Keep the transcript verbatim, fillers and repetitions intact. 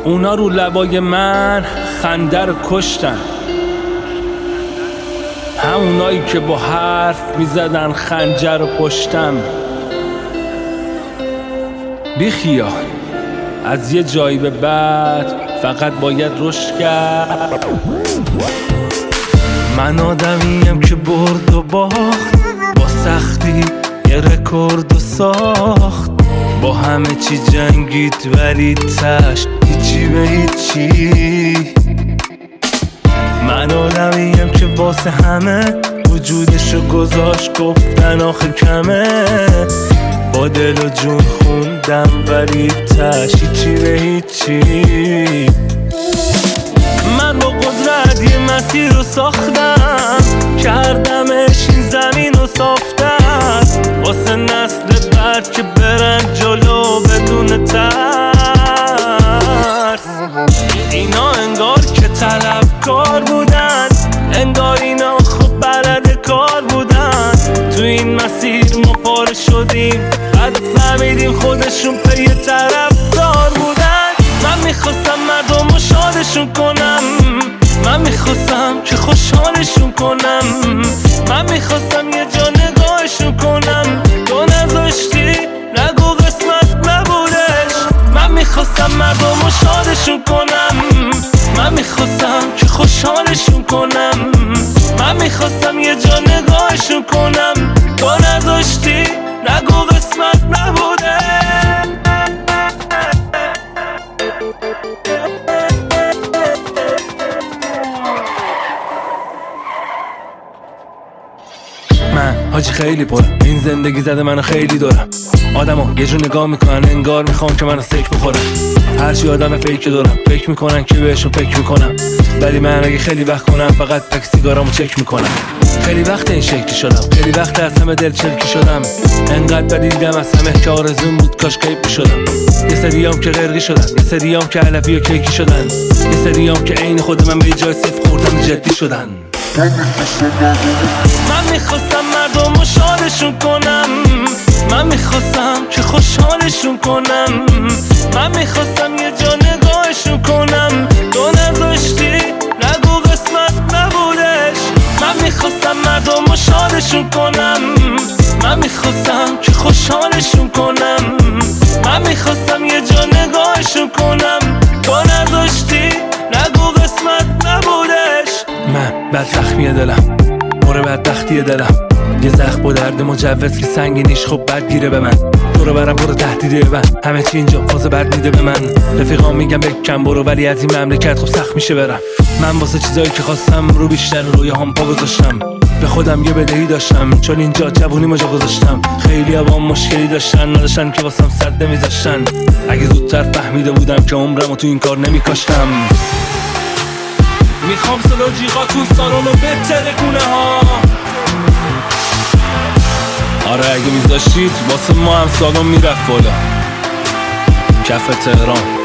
اونا رو لبای من خنده رو کشتن، همونایی که با حرف میزدن خنجر رو پشتم. بی خیال از یه جایی به بعد فقط باید رشد کرد. من آدمیم که برد و باخت، با سختی یه رکورد و ساخت، با همه چی جنگید ولی تش هیچی به هیچی. من آدمیم که واسه همه وجودشو گذاشت، گفتن آخه کمه، با دل و جون خوندم ولی تش هیچی به هیچی. من با قدرت یه مسیر رو ساختم، کردمش این زمین رو صافتر، واسه نسل بعد که برن جلو بدون ترس. اینا انگار که طلبکار بودن، انگار اینا خب بلد کار بودن. تو این مسیر ما پاره شدیم، بعد فهمیدیم خودشون پی طرفدار بودن. من میخواستم مردم رو شادشون کنم، من میخواستم که خوشحالشون کنم، من میخواستم یه جا نگاهشون کنم. تو نذاشتی نگو قسمت نبودش. من میخواستم مردم رو شادشون کنم، من میخواستم که خوشحالشون کنم، من میخواستم یه جا نگاهشون کنم. تو نذاشتی نگو قسمت نبوده. من حاجی خیلی پرم، این زندگی زده منو خیلی دارم. آدمو یه جور نگاه میکنن انگار میخوان که منو سیک بخورن. هرچی آدم فیک دارم فکر میکنن که بهشون فکر میکنم، ولی من اگه خیلی وقت کنم فقط تک سیگارامو چک میکنم. خیلی وقت این شکلی شدم، خیلی وقت از همه دل چرکی شدم، انقدر بدیدم از همه که آرزوم بود کاش کیپی شدم. یه سریام که غرقی شدن، یه سریام که علفی و کیکی شدن، یه سریام که عین خود من به جای صفر خوردن جدی شدن. من میخواستم مردم رو شادشون کنم، من میخواستم که خوشحالشون کنم، من میخواستم یه جا نگاهشون کنم. تو نذاشتی نگو قسمت نبودش. من میخواستم مردم رو شادشون کنم، من میخواستم که خوشحالشون کنم، من میخواستم یه جا نگاهشون کنم. تو نذاشتی نگو قسمت نبودش. من بدبختیه دلم، مره بدبختیه دلم، یه زخم با درد مجوز که سنگینیش خب بد گیره به من. برو برم برو تهدیده من، همه چی اینجا فاز بد میده به من. رفیقام میگم بکن برو، ولی از این مملکت خب سخت میشه برم. من واسه چیزایی که خواستم رو بیشتر روی هم پا گذاشتم، به خودم یه بدهی داشتم چون اینجا جوونی مجا گذاشتم. خیلی با مشکلی داشتن نداشتن که واسم صد نمیذاشتن. اگه زودتر فهمیده بودم که عمرمو تو این کار نمیکاشتم. میخوام صدا جیغاتون سالونو بتره گونه ها. آره اگه میذاشتید واسه ما هم سالون میرفت بالا. کف تهران